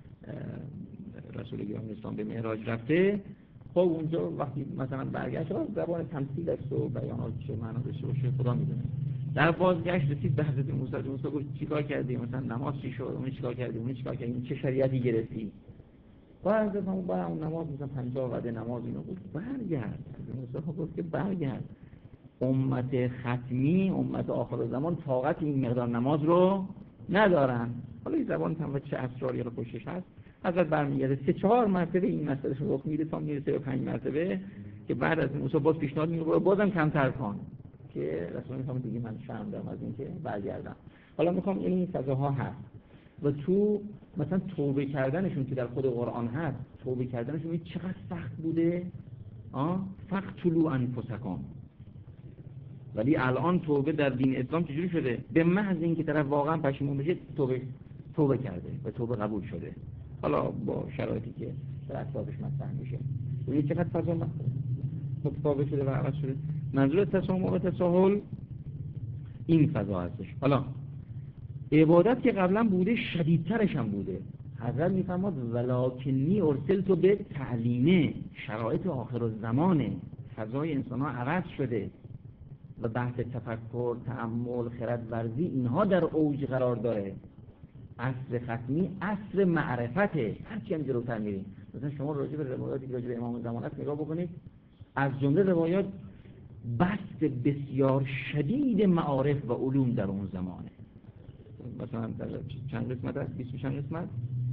رسول گرامی اسلام به معراج رفته، خب اونجا وقتی مثلا برگشت زبان تمثیل است و بیانات چه معنا داشته باشه خدا میدونه. در بازگشت رسید به حضرت موسی گفت چیکار کردی؟ مثلا نماز چی شد؟ اون چیکار کردی؟ اون چیکار کردی؟ چه شریعتی گرفتی؟ بعد از اون با اون نماز مثلا 50 وعده نماز اینو گفت برگرد. موسی گفت که برگرد، امت ختمی، امت آخر زمان طاقت این مقدار نماز رو ندارن. حالا این زبان هم چه اسراری رو پشتش هست. حضرت برمیگرده 3-4 مرتبه این مسئله رو میده تا میرسه به 5 مرتبه که بعد از این اصول باز پیشنهاد میکنه بازم کمتر کن که رسول میگم دیگه من شرم دارم از اینکه برگردم. حالا میخوام این فضاها هست و تو مثلا توبه کردنشون که در خود قرآن هست، توبه کردنشون چقدر سخت بوده. فقتلوا انفسکم. ولی الان توبه در دین اسلام چجوری شده؟ به محض اینکه طرف واقعا پشیمون بشه توبه کرده و توبه قبول شده، حالا با شرایطی که در اطرافش مطرح میشه. یه چقدر فضا متفاوت شده و عوض شده. منظور تسامح و تساهل این فضا هستش. حالا عبادت که قبلا بوده شدیدترش هم بوده. حضرت میفرماد ولکنی ارسلت به تعلیمه. شرایط آخر الزمانه، فضای انسان ها عوض شده و بحث تفکر، تأمل، خردورزی اینها در اوج قرار داره. عصر ختمی عصر معرفته. هرچی هم جلوتر میریم، مثلا شما راجع به روایاتی که راجع به امام زمان هست نگاه بکنید، از جمله روایات بست بسیار شدید معارف و علوم در اون زمانه. مثلا در چند قسمت هست؟ 20 چند قسمت؟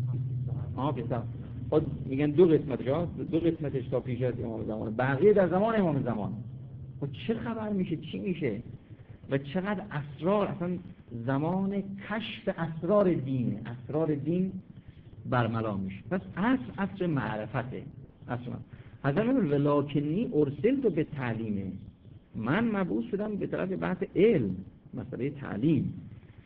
بسیار میگن دو قسمتش تا پیش از امام زمان، بقیه در زمان امام زمان. چه خبر میشه؟ چی میشه؟ و چقدر اسرار، اصلا زمان کشف اسرار دینه، اسرار دین برملا میشه. پس عصر معرفته. حضرت ولکنی ارسلت به تعلیمه. من مبعوث شدم به طرف بحث علم، مسئله تعلیم.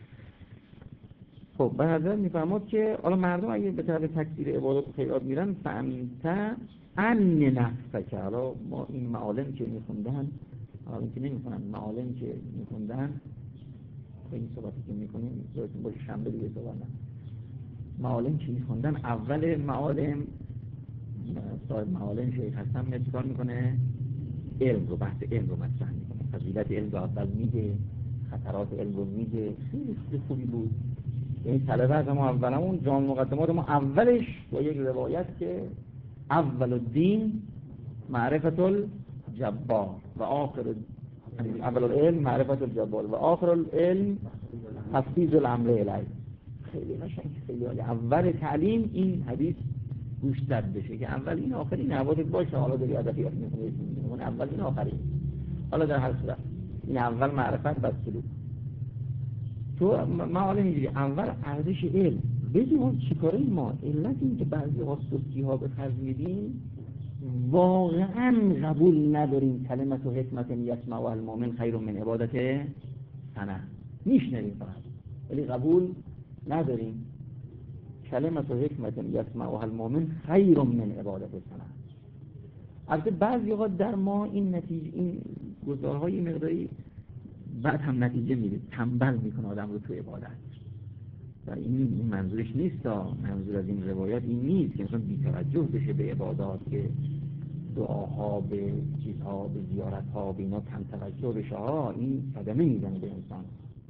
خب به حضرت میفرماد که حالا مردم اگه به طرف تکثیر عبادات و خیرات میرن فانت ان نفسک. حالا ما این معالم که میخوندن، حالا که نمیخونن، معالم که میخوندن به این صحبتی که میکنیم یادتون باشه شنبه دیگه صحبت نه. معالم که میخوندن اول معالم صاحب معالم شیخ حسن میاد چیکار میکنه؟ علم رو، بحث علم رو مطرح میکنه، فضیلت علم رو اول میگه، خطرات علم رو میگه. خیلی خوبی بود. این طلبه از ما اولمون جان مقدمات ما اولش با یک روایت که اول الدین معرفت الجبار و آخر اول العلم معرفت الجبار و آخر العلم تفویض الامر الیه. خیلی قشنگ، خیلی عالی. اول تعلیم این حدیث گوش داد بشه که اول این آخر این حوادث باشه. حالا داری ادبیات می‌خونی اول این آخر این. حالا در هر صورت این اول معرفت بعد سلوک. تو معالم اینجوری اول ارزش علم بدیم. ما چیکاره ما؟ علت این که بعضی سستی ها به خرج میدیم، واقعا قبول نداریم کلمت و حکمت یسمع و المؤمن خیر من عبادت سنه. میشنویم فقط ولی قبول نداریم کلمت و حکمت یسمع و المؤمن خیر من عبادت سنه. البته بعضی اوقات در ما این نتیجه، این گزارهای مقداری بعد هم نتیجه میده، تنبل میکنه آدم رو تو عبادت. و این منظورش نیست. منظور از این روایات این نیست که مثلا بی‌توجه بشه به عبادات، که دعاها به چیزها، به زیارتها، به اینا کم توجه بشه. این صدمه میزنه به انسان.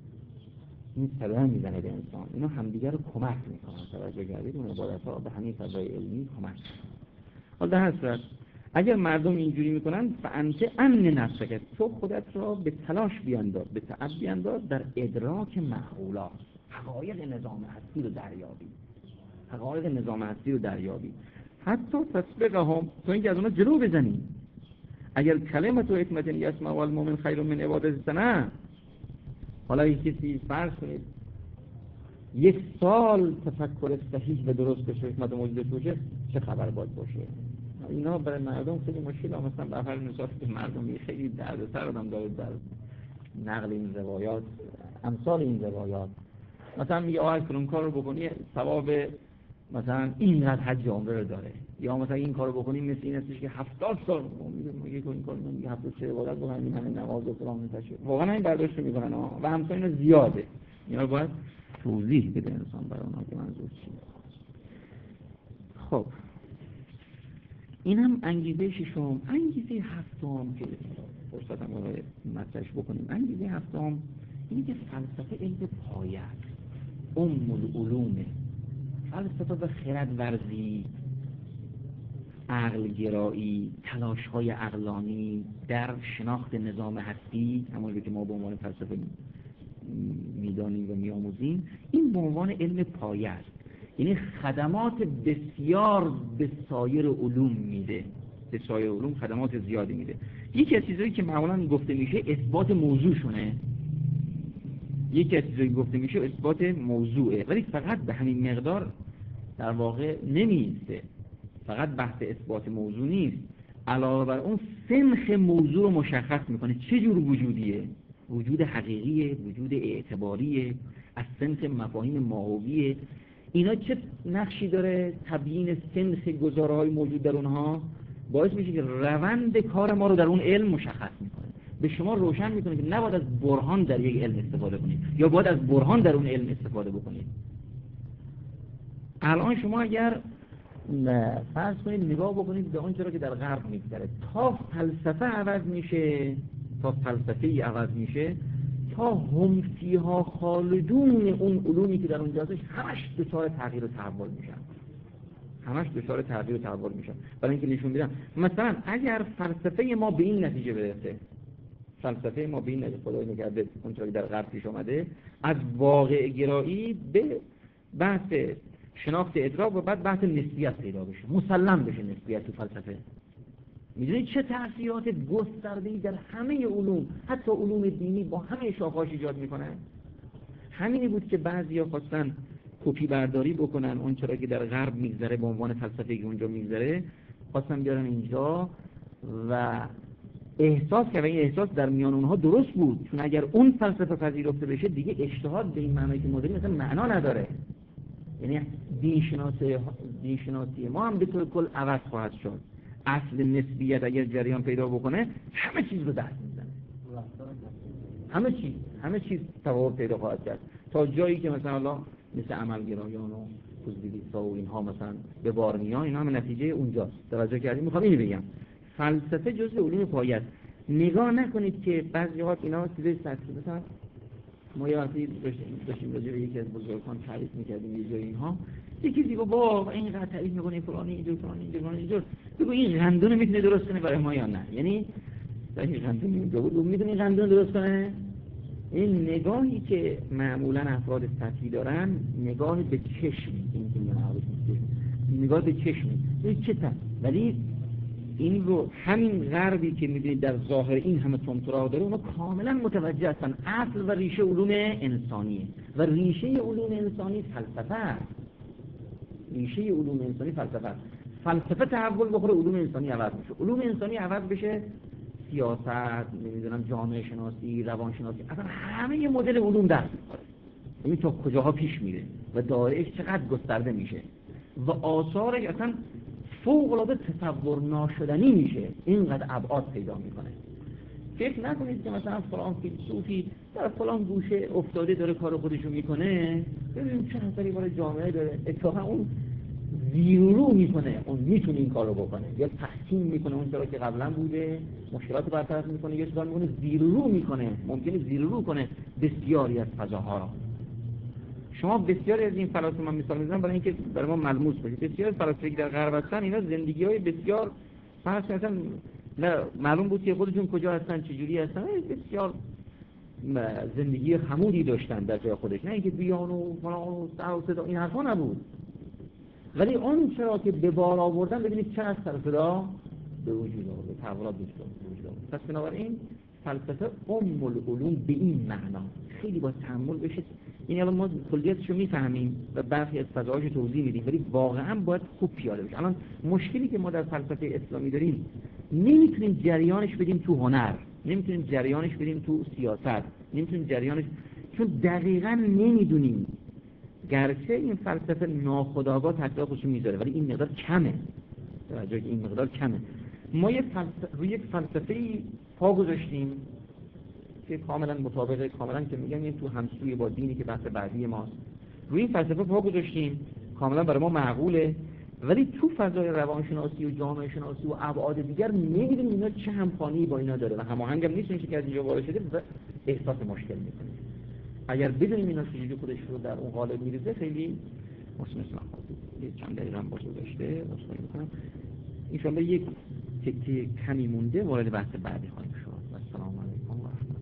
اینا همدیگر رو کمک میکنن. توجه کردید؟ اون عبادتها به همین فضای علمی کمک میکنن. حالا در هر صورت اگر مردم اینجوری میکنن فانت امن نفسک، تو خودت را به تلاش بیانداز، به تعب بیانداز در ادراک معقولات، حقایق نظام هستی رو دریابی، حتی تسبقهم، تو اینکه از اونا جلو بزنی. اگر کلمت و حکمت یسمع و المؤمن خیر من عبادت سنه، حالا یک کسی فرض کنید 1 سال تفکر صحیح و درست بشه، حکمت و موجود باشه، چه خبر باشه؟ اینا برای مردم خیلی مشکل ها. مثلا به هر مثال که مردم خیلی دردسر آدم داره در نقل این روایات، امثال این روایات. مثلا میگه آقا فلان کار رو بکنی ثواب مثلا اینقدر حج عمره رو داره، یا مثلا این کار رو بکنی مثل این هستش که 70 سال میگه این کار میگه 73 عبادت بکنن، این همه نماز و فلان میشه. واقعا این برداشت میکنن و همسا اینا زیاده. اینا باید توضیح بده انسان برای اونها که منظور چیه. خب این هم انگیزه ششم. انگیزه هفتم که فرصت هم رو مطرحش بکنیم، انگیزه هفتم اینه که فلسفه علم پایه است، العلومه. فلسفه و خردورزی، عقل گرایی، تلاش های عقلانی در شناخت نظام هستی، همونی که ما به عنوان فلسفه میدانیم و میآموزیم، این به عنوان علم پایه است. یعنی خدمات بسیار به سایر علوم میده. به سایر علوم خدمات زیادی میده. یکی از چیزایی که معمولا گفته میشه اثبات موضوعشونه، یکی از چیزایی گفته میشه اثبات موضوعه، ولی فقط به همین مقدار در واقع نمیسته. فقط بحث اثبات موضوع نیست، علاوه بر اون سنخ موضوع رو مشخص میکنه. چه جور وجودیه؟ وجود حقیقیه، وجود اعتباریه، از سنخ مفاهیم ماهویه. اینا چه نقشی داره؟ تبیین سنخ گزارهای موجود در اونها باعث میشه که روند کار ما رو در اون علم مشخص میکنه. به شما روشن میکنه که نباید از برهان در یک علم استفاده کنید یا باید از برهان در اون علم استفاده بکنید. الان شما اگر فرض کنید نگاه بکنید به اون چرا که در غرب میگذره، تا فلسفه عوض میشه، تا فلسفه عوض میشه، تا هم فیها خالدون اون علومی که در اونجا هستش همش دچار تغییر و تحول میشن، همش دچار تغییر و تحول میشن. برای اینکه نشون میدم مثلا اگر فلسفه ما به این نتیجه برسه، فلسفه ما به این نتیجه خدای نکرده اون چرا که در غرب پیش اومده، از واقع گرایی به بحث شناخت ادراک و بعد بحث نسبیت پیدا بشه، مسلم بشه نسبیت تو فلسفه، میدونید چه تأثیرات گسترده‌ای در همه علوم، حتی علوم دینی با همه شاخه‌هاش ایجاد میکنه. همینی بود که بعضیا خواستن کپی برداری بکنن اون چرا که در غرب میگذره به عنوان فلسفه که اونجا میگذره، خواستن بیارن اینجا و احساس که این احساس در میان اونها درست بود، چون اگر اون فلسفه پذیرفته بشه دیگه اجتهاد به این معنی که مدرن مثلا معنا نداره. یعنی دینشناسی ما هم به طور کل عوض خواهد شد. اصل نسبیت اگر جریان پیدا بکنه همه چیز رو دست میزنه، همه چیز تفاوت پیدا خواهد کرد، تا جایی که مثلا الله مثل عملگرایان و پوزیتیویست‌ها و اینها مثلا به بار میان، اینا هم نتیجه اونجاست. توجه کردید؟ میخوام اینو بگم فلسفه جزء علوم پایه است. نگاه نکنید که بعضی وقت اینا چیزای سطحی، مثلا ما یه وقتی داشتیم راجع به یکی از بزرگان تعریف می‌کردیم یه جای اینها، یکی دیگه با اینقدر تعریف می‌کنه فلانی اینجور فلانی اینجور، بگو این قندون میتونه درست کنه برای ما یا نه؟ یعنی این قندون میتونه قندون درست کنه؟ این نگاهی که معمولا افراد سطحی دارن نگاه به چشم، این که میگن نگاه به چشم، این چه تا؟ ولی این رو همین غربی که می‌بینید در ظاهر این همه تمترا داره، اونا کاملا متوجه هستن اصل و ریشه علوم انسانیه و ریشه علوم انسانی فلسفه است. ریشه علوم انسانی فلسفه است. فلسفه تحول بخوره علوم انسانی عوض میشه، علوم انسانی عوض بشه سیاست، نمیدونم جامعه شناسی، روان شناسی، اصلا همه یه مدل علوم دست می‌خوره. این تا کجاها پیش میره و دایره‌اش چقدر گسترده میشه و آثارش اصلا فوق العاده تصور ناشدنی میشه، اینقدر ابعاد پیدا میکنه. فکر نکنید که مثلا فلان فیلسوفی در فلان گوشه افتاده داره کار خودشو میکنه، ببینیم چه اثری برای جامعه داره. اتفاقا اون زیرورو میکنه، اون میتونه این کارو بکنه، یا تحسین میکنه اون چیزی که قبلا بوده، مشکلات برطرف میکنه، یا چیزا میکنه زیرورو میکنه، ممکنه زیرورو کنه بسیاری از فضاها رو. شما بسیاری از این فلاسفه من مثال میزنم برای اینکه برای ما ملموس باشه. بسیار فلاسفه که در غرب هستن اینا زندگی‌های بسیار فرض مثلا معلوم بود که خودشون کجا هستن، چجوری هستن، بسیار زندگی خمودی داشتن در جای خودش، نه اینکه بیان و فلان و سر و صدا این حرفا نبود. ولی اون چرا که به بار آوردن ببینید چقدر سر صدا به وجود آورد، تحولات به وجود آورد. پس بنابراین فلسفه ام العلوم به این معنا خیلی با تأمل بشه. یعنی الان ما کلیتشو میفهمیم و برخی از فضاهاشو توضیح میدیم، ولی واقعا باید خوب پیاده بشه. الان مشکلی که ما در فلسفه اسلامی داریم، نمیتونیم جریانش بدیم تو هنر، نمیتونیم جریانش بدیم تو سیاست، نمیتونیم جریانش، چون دقیقاً نمیدونیم. گرچه این فلسفه ناخودآگاه تاثیر خودشو میذاره، ولی این مقدار کمه، توجه این مقدار کمه. ما روی یک فلسفه‌ای پا گذاشتیم که کاملا مطابقه، کاملا که میگن این تو همسوی با دینی که بحث بعدی ماست، روی این فلسفه پا گذاشتیم، کاملا برای ما معقوله، ولی تو فضای روانشناسی و جامعه شناسی و ابعاد دیگر نمیدونیم اینا چه همخوانی با اینا داره و هماهنگ هم نیست. که از اینجا وارد شده و احساس مشکل میکنه. اگر بدونیم اینا چجوری خودش رو در اون قالب میریزه خیلی مثلا چند دقیقه هم باز گذاشته واسه میکنم ان شاء الله یک تکه کمی مونده وارد بحث بعدی خواهیم شد. السلام علیکم و رحمت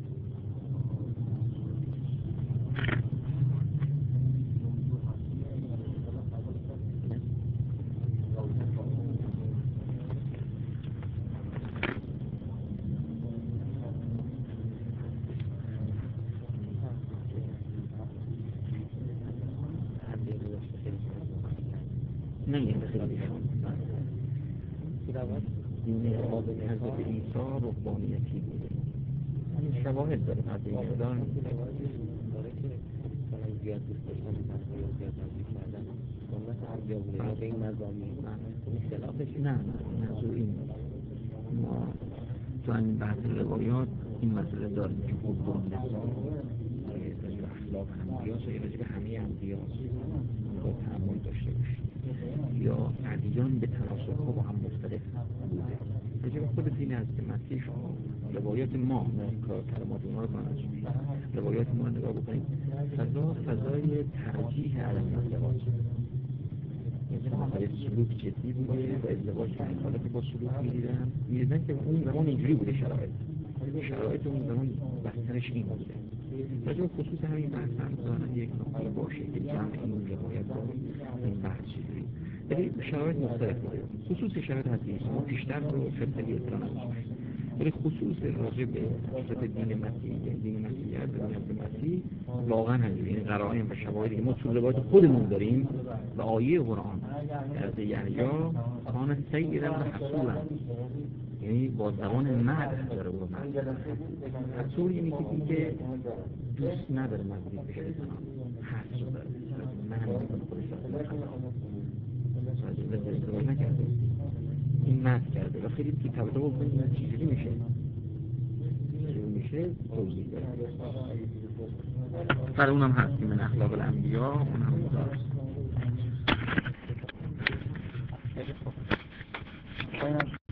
الله. نه یه خیلیشون دین حضرت عیسی رهبانیتی بوده. این شواهد داره از این مقدار زیاد دوست داشتن زیاد نزدیک کردن سنت انبیا بوده یا به این مضامین این خلافش نه منظور این ما تو این بحث روایات این مسئله داریم که حضور راجع به اخلاق انبیاست یا راجع به همه انبیاست با تعامل داشته باشیم یا ادیان به تناسب‌ها با هم مختلف بوده. راجع به خود دین از مسیح روایات ما کار کلمات اونها رو کنن روایات ما نگاه بکنیم فضای ترجیح علیه ازدواج یعنی مسئله سلوک جدی بوده و ازدواج که مخالف با سلوک می‌دیدن که اون زمان اینجوری بوده شرایط اون زمان بستنش این بوده. راجع به خصوص همین بحث هم دارن یک نقطه باشه که جمع این روایت با این بحث چیزی ولی شرایط مختلف بوده. خصوص شرایط حدیث ما بیشتر رو خطلی اطلاع نداشتیم ولی خصوص راجع به حضرت دین مسیحیت و دین مسیح واقعا همینجوری این قرائن و شواهدی که ما تو روایت خودمون داریم و آیه قرآن از یحیی کان سیدا و حصورا یعنی با زبان مدح داره او رو حصور یعنی کسی که دوست نداره نزدیک بشه به زنان حصر داره من همین میکنم خودش ازدواج نکرده این مدح کرده و خیلی تو توجه بکنیم چیزی میشه توضیح داره برای اونم هست که من اخلاق الانبیا اونم دارست